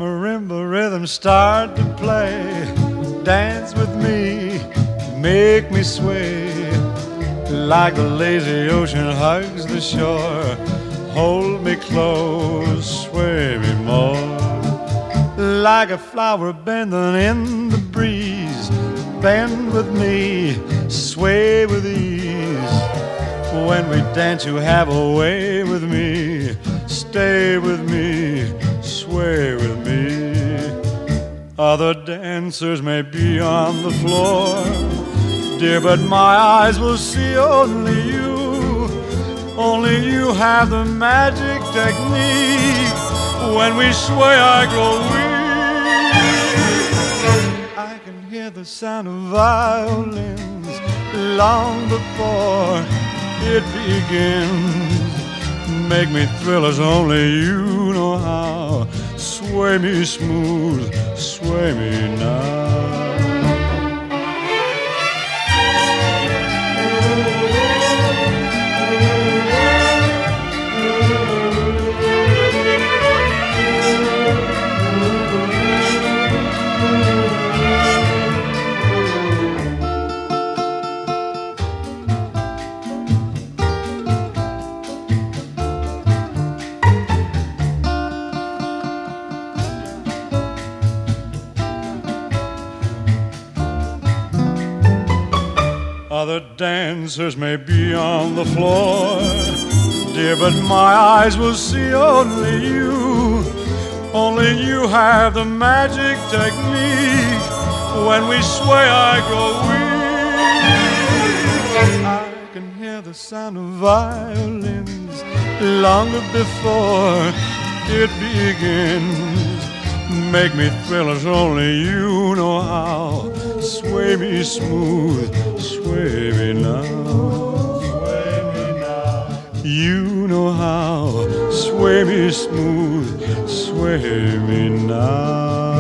marimba rhythm start to play. Dance with me, make me sway, like the lazy ocean hugs the shore. Hold me close, sway me more, like a flower bending in the breeze. Bend with me, sway with ease. When we dance you have a way with me. Stay with me, sway with me. Other dancers may be on the floor, dear, but my eyes will see only you. Only you have the magic technique. When we sway I grow weak. I can hear the sound of violins long before it begins. Make me thrill as only you know how. Sway me smooth, sway me now. Other dancers may be on the floor, dear, but my eyes will see only you. Only you have the magic technique. When we sway I grow weak. I can hear the sound of violins long before it begins. Make me thrill as only you know how. Sway me smooth, sway me now. Sway me now. You know how. Sway me smooth, sway me now.